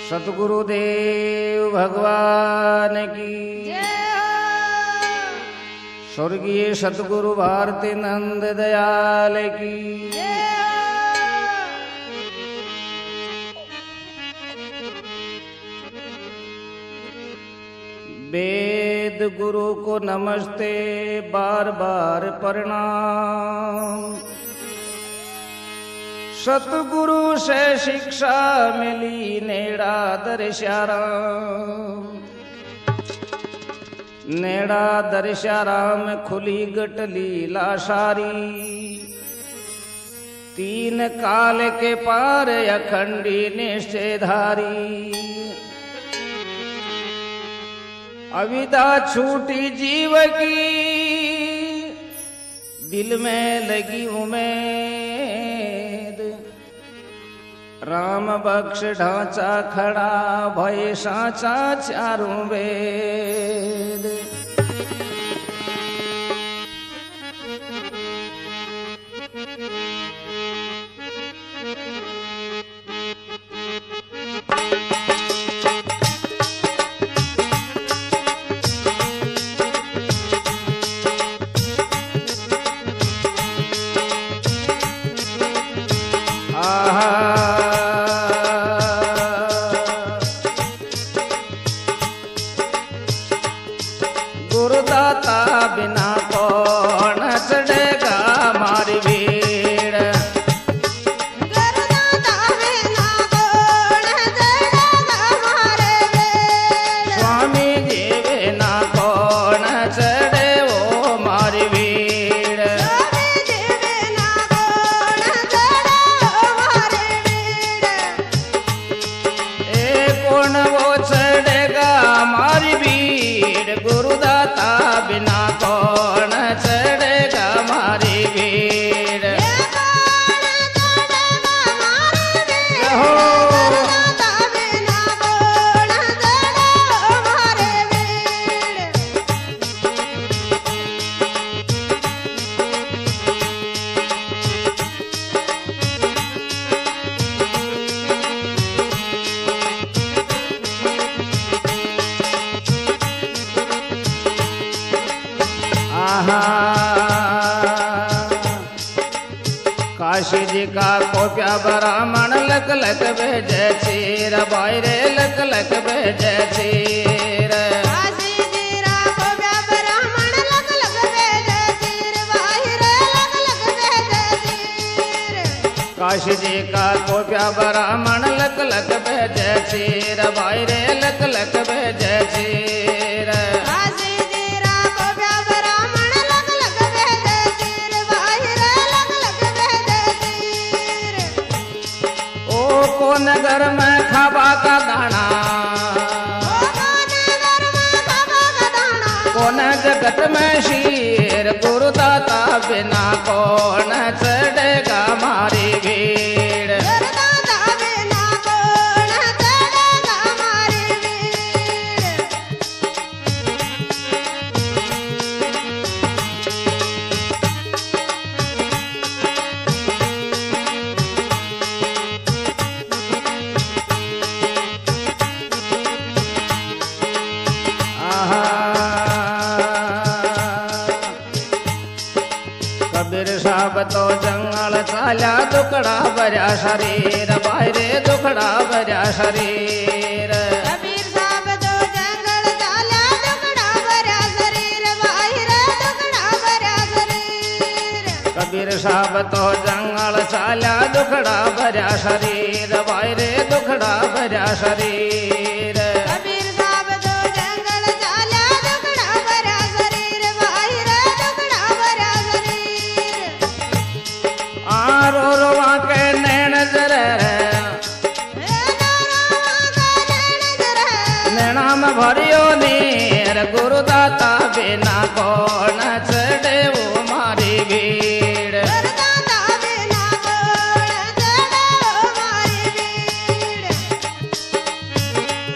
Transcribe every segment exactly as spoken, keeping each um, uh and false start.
सतगुरुदेव भगवान की स्वर्गीय सतगुरु भारती नंद दयाल की वेद गुरु को नमस्ते बार बार प्रणाम। सतगुरु से शिक्षा मिली नेड़ा दर्शाराम। नेड़ा दर्शाराम खुली गटली लाशारी। तीन काल के पार अखंडी निश्चयधारी। अविदा छूटी जीव की दिल में लगी उम्मीद। राम बख्श ढांचा खड़ा भय सांचा चारों वेद। गुरुदाता बिना कौन चढ़ेगा मारी भीड़। गुरुदाता बिना कौन चढ़ेगा मारे भीड़। स्वामी जी बिना कौन चढ़े वो मारी भीड़। स्वामी जी बिना कौन चढ़े वो मारे भीड़। ए कौन वो चढ़ेगा मारी भीड़। गुरुदाता बिना कौन चढ़ेगा मारी भीड़। ये कौन चढ़ेगा मारे भीड़। हो गुरुदाता बिना कौन चढ़े वो मारे भीड़। आहा काशी जी का कोप्या ब्राह्मण लक लक भेजे चीर। बायरे लक लक भेजे चीर। काशी जी राखो ब्राह्मण लग लग भेजे चीर। बाहिरे लग लग भेजे चीर। काशी जी का कोप्या ब्राह्मण लक लक भेजे चीर। बायरे लक लक भेजे चीर। काशी जी राखो ब्राह्मण लग लग भेजे चीर। बाहिरे लग लग भेजे चीर। ओ कौन घर में खाबा का दाना। ओ कौन घर में खाबा का दाना। कौन जगत में शीर। गुरुदाता बिना कौन चढ़ेगा मारी भीड़। गुरुदाता बिना कौन चढ़ेगा मारी भीड़। आहा कबीर साहब तो जंगल चाल्या दुखड़ा भरा शरीर। बाहरे दुखड़ा भरा शरीर। कबीर साहब तो जंगल चाल्या दुखड़ा भरा शरीर। बाहिरे दुखड़ा भरा शरीर। कबीर साहब तो जंगल चाल्या दुखड़ा भरा शरीर। बाहरे दुखड़ा भरा शरीर। कबीर साहब तो जंगल चाल्या दुखड़ा भरा शरीर। बाहिरे दुखड़ा भरा शरीर। आरो रोवा के नैन जरे हे नारावा का नैन जरे। नैना में भरियो नीर। गुरुदाता बिना कौन चढ़े वो मारी भीड़। गुरुदाता बिना कौन चढ़े वो मारी भीड़।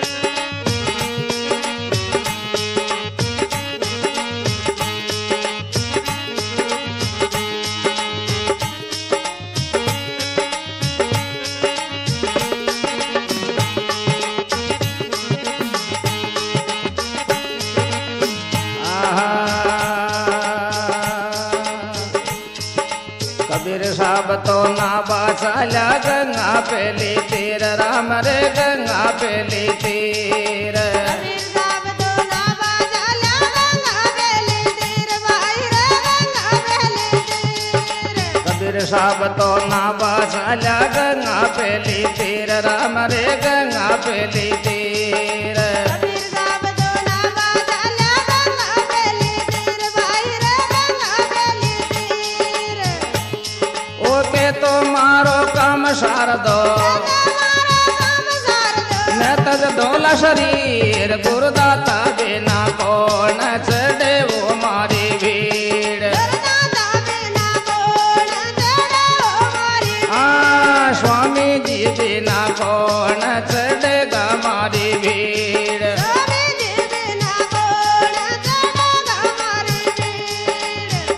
पेली तीर राम रे गंगा पेली तीर कबीर साहब तो ना बाजाला गंगा बेली तीर भाई रे गंगा बेली तीर कबीर साहब तो ना बासाला गंगा पेली तीर राम रे गंगा पेली तीर कबीर साहब तो ना बाजाला गंगा बेली तीर भाई रे गंगा बेली तीर ओके तो मारो काम सार दो हमारा काम सार दो न तज डोला शरीर गुरुदाता बिना कौन चढ़े वो मारी भीड़ गुरुदाता बिना कौन चढ़े ओ मारी आ स्वामी जी बिना कौन चढ़ेगा मारी भीड़ स्वामी जी बिना कौन चढ़ेगा मारी भीड़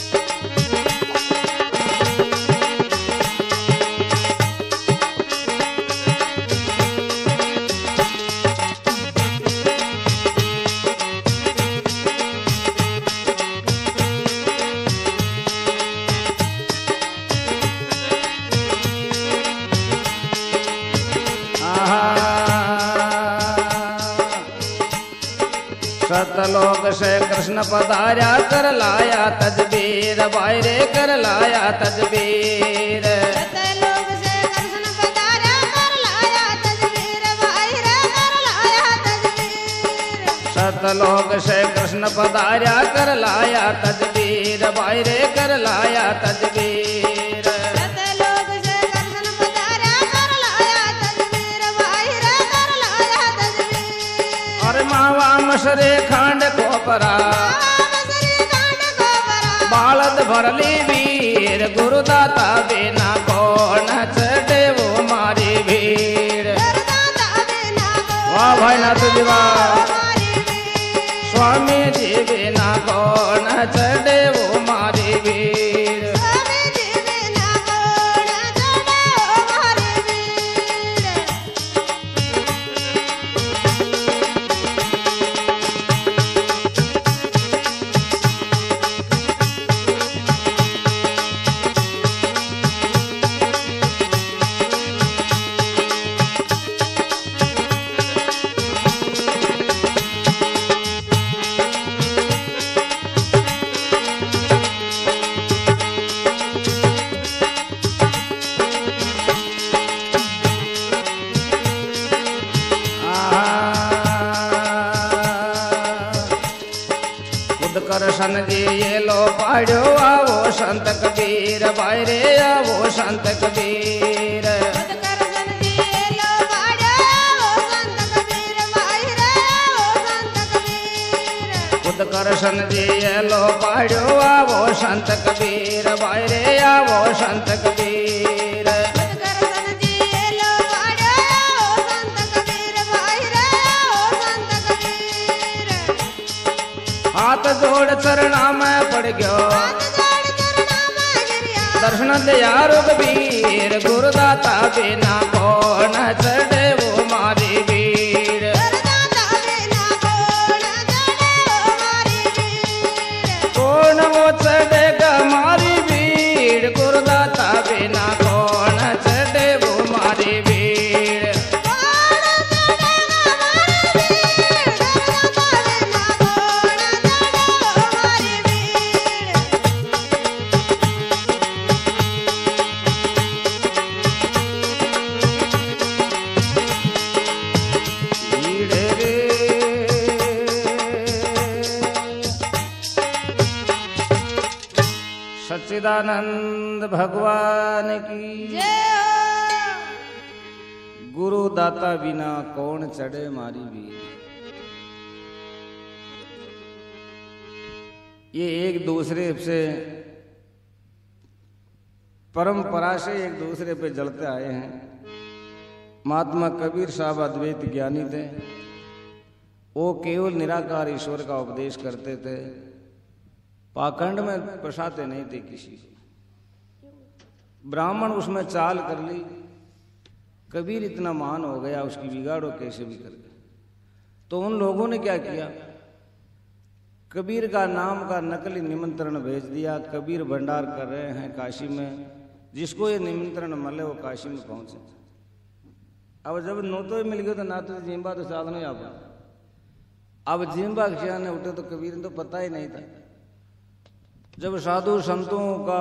सतलोक से कृष्ण पधार्या कर लाया तजबीर बायरे कर लाया तजबीर सतलोक से कृष्ण पधारा कर लाया तजबीर भाई रे कर लाया तजबीर सतलोक से कृष्ण पधार्या कर लाया तजबीर बायरे कर लाया तजबीर सतलोक से कृष्ण पधारा कर लाया तजबीर भाई रे कर लाया तजबीर और मावा मसरे खांड खोपरा मसरी कांड को बरा बालद भरली वीर गुरुदाता बिना कौन चढ़े वो मारी भीड़ गुरुदाता बिना वाह भाई नाथ जी वाह मारी भीड़ स्वामी जी बिना कौन चढ़े वो मारी भीड़ स्वामी जी बिना कौन चढ़े ओ मारी भीड़ खुद करशन जी ये लो पाड़ो आवो संत कबीर बायरे आवो संत कबीर खुद करसन जी लो बाड़ा ओ संत कबीर भाई रे ओ संत कबीर खुद करशन जी ये लो पाड़ो आवो संत कबीर बायरे आवो संत कबीर खुद करसन जी लो बाड़ा ओ संत कबीर भाई रे ओ संत कबीर हाथ जोड़ चरणा में पड़ गयो हाथ जोड़ चरणा में गिरिया दर्शन दिया रघुबीर गुरुदाता बिना कौन चढ़े वो मारी भीड़ गुरुदाता बिना कौन चढ़े ओ मारी भीड़ कौन वो चढ़ेगा मारी भीड़ गुरुदाता बिना कौन चढ़े वो मारी भीड़ कौन चढ़ेगा मारी भीड़ गुरुदाता बिना कौन चढ़े ओ मारी भीड़ भीड़ रे सच्चिदानंद भगवान की जय हो गुरु दाता बिना कौन चढ़े मारी भीड़। ये एक दूसरे से परंपरा से एक दूसरे पे जलते आए हैं। महात्मा कबीर साहब अद्वैत ज्ञानी थे। वो केवल निराकार ईश्वर का उपदेश करते थे, पाखंड में फंसाते नहीं थे किसी को। ब्राह्मण उसमें चाल कर ली, कबीर इतना महान हो गया उसकी बिगाड़ो कैसे भी करके। तो उन लोगों ने क्या किया, कबीर का नाम का नकली निमंत्रण भेज दिया। कबीर भंडार कर रहे हैं काशी में, जिसको ये निमंत्रण मिले वो काशी में पहुंचे। अब जब नोतो ही मिल गया तो ना तो जिम्बा तो साथ नहीं आ पाया। अब जिम्बा खिया ने उठे तो कबीर ने तो पता ही नहीं था। जब साधु संतों का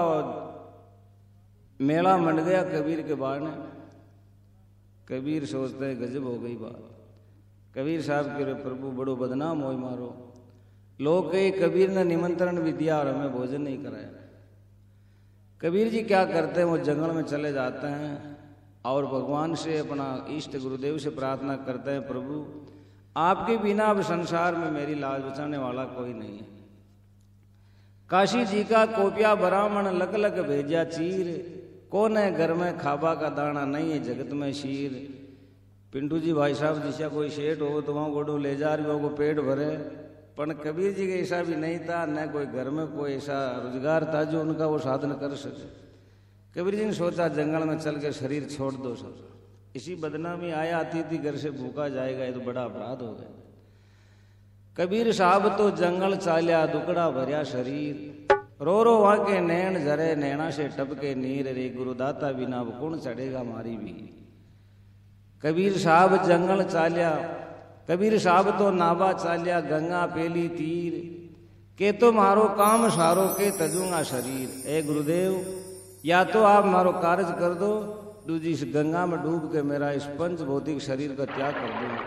मेला मंड गया कबीर के बाहर, कबीर सोचते हैं गजब हो गई बात। कबीर साहब के प्रभु बड़ो बदनाम हो मारो, लोग कहे कबीर ने निमंत्रण भी दिया और हमें भोजन नहीं कराया। कबीर जी क्या करते हैं, वो जंगल में चले जाते हैं और भगवान से अपना इष्ट गुरुदेव से प्रार्थना करते हैं, प्रभु आपके बिना अब संसार में मेरी लाज बचाने वाला कोई नहीं है। काशी जी का कोपिया ब्राह्मण लक लक भेजा चीर, कौन है घर में खाबा का दाना नहीं है जगत में शीर। पिंटू जी भाई साहब जिसका कोई सेठ हो तो वहाँ गोडो ले जा रही हो को पेट भरे, पर कबीर जी का ऐसा भी नहीं था, न कोई घर में कोई ऐसा रोजगार था जो उनका वो साधन कर सके। कबीर जी ने सोचा जंगल में चल के शरीर छोड़ दो सब, इसी बदनामी आया आती थी घर से भूखा जाएगा, ये तो बड़ा अपराध हो गया। कबीर साहब तो जंगल चाल्या दुकड़ा भरिया शरीर, रो रो वहां के नैन झरे नैना से टपके नीर, रे गुरुदाता बिना अब कौन चढ़ेगा मारी भी। कबीर साहब जंगल चाल्या, कबीर साहब तो नाबा चाल्या गंगा पेली तीर, के तो मारो काम सारो के तजूंगा शरीर। ए गुरुदेव या तो आप मारो कार्य कर दो, दूजी इस गंगा में डूब के मेरा इस पंच भौतिक शरीर का त्याग कर दूंगा।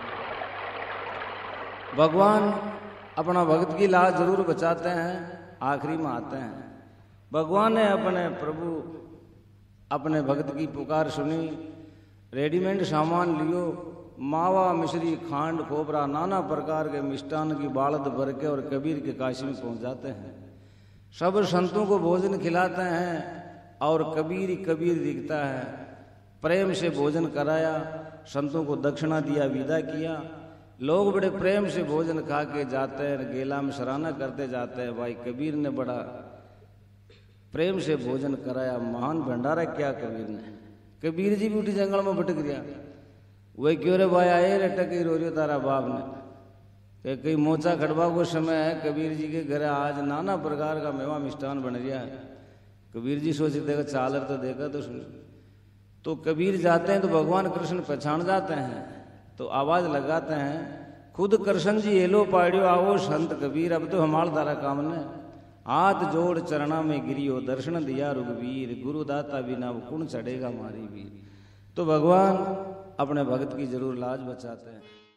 भगवान अपना भक्त की लाज जरूर बचाते हैं, आखिरी में आते हैं। भगवान ने अपने प्रभु अपने भक्त की पुकार सुनी, रेडीमेड सामान लियो, मावा मिश्री खांड खोपरा नाना प्रकार के मिष्टान की बालद भर के और कबीर के काशी में पहुंच जाते हैं। सब संतों को भोजन खिलाते हैं और कबीर ही कबीर दिखता है। प्रेम से भोजन कराया, संतों को दक्षिणा दिया, विदा किया। लोग बड़े प्रेम से भोजन खा के जाते हैं, गेला में सराहना करते जाते हैं, भाई कबीर ने बड़ा प्रेम से भोजन कराया, महान भंडारा किया कबीर ने। कबीर जी भी उठी जंगल में भटक गया, वही क्यों रे भाई आए रे टकी रो रही तारा बाप ने, कहीं मोचा खड़वा को समय है, कबीर जी के घर आज नाना प्रकार का मेवा मिष्ठान बन गया है। कबीर जी सोचे देखा चालर तो देखा तो सुन, तो कबीर जाते हैं तो भगवान कृष्ण पहचान जाते हैं, तो आवाज लगाते हैं, खुद कृष्ण जी एलो पाड़ियो आओ संत कबीर, अब तो हमाल तारा काम ने। हाथ जोड़ चरणा में गिरियो दर्शन दिया रघुवीर, गुरुदाता बिना कुण चढ़ेगा मारी वीर। तो भगवान अपने भक्त की जरूर लाज बचाते हैं।